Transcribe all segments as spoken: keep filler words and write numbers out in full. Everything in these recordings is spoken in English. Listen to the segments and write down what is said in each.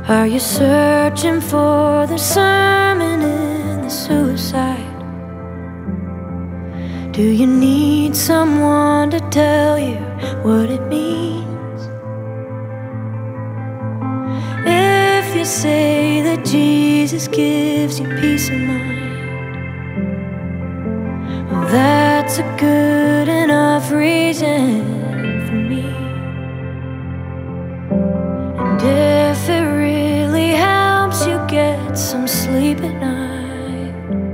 Are you searching for the sermon in the suicide? Do you need someone to tell you what it means? If you say that Jesus gives you peace of mind, well, that's a good enough reason for me. And if it really helps you get some sleep at night,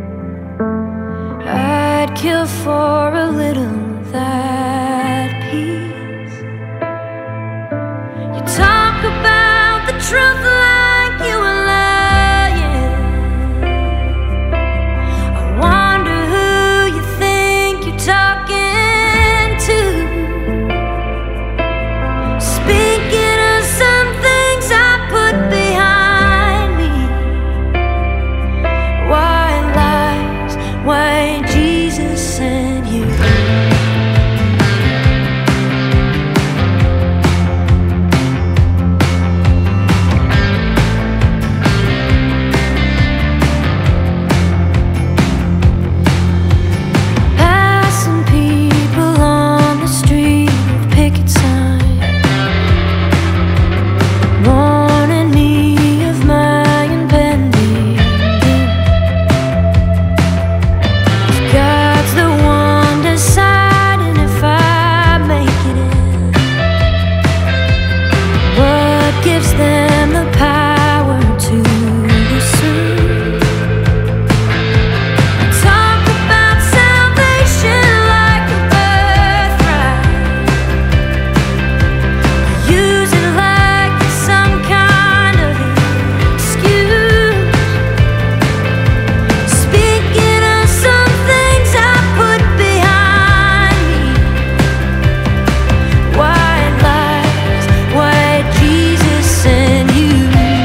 I'd kill for a little of that peace. You talk about the truth like you were lying. I wonder who you think you're talking to. Speaking of some things I put behind me. White lies, why Jesus sent you. Passing people on the street with picket signs, warning me of my impending doom. God's the one deciding if I make it in. What gives them the power to assume? Talk about salvation like a birthright. Use it like it's some kind of excuse. Speaking of some things I put behind me. White lies, why Jesus sent you.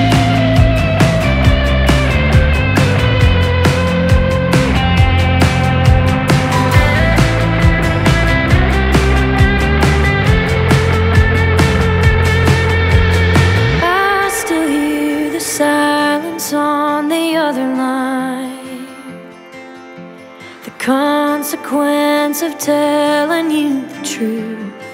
I still hear the silence on the other line. The consequence of telling you the truth.